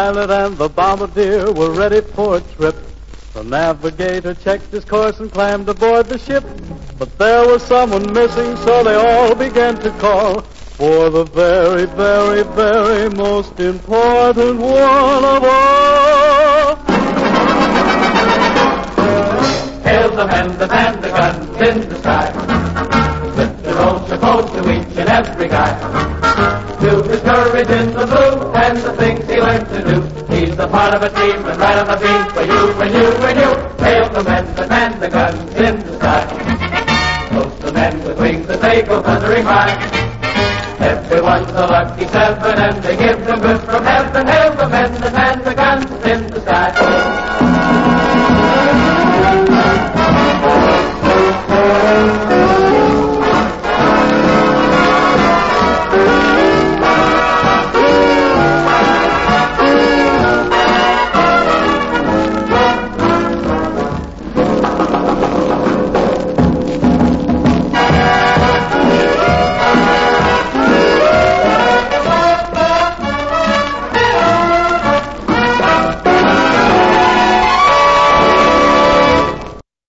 pilot and the bombardier were ready for a trip. The navigator checked his course and climbed aboard the ship. But there was someone missing, so they all began to call for the very, very, very most important one of all. Hail the men that man the guns in the sky. With the roads supposed to each and every guy. To his courage in the blue and the things he learned to do. He's the part of a team and right on the beam for you, and you, and you. Hail the men that man the guns in the sky. Those the men with wings that they go thundering by. Everyone's a lucky seven and they give them good from heaven. Hail the men that man the guns in the sky.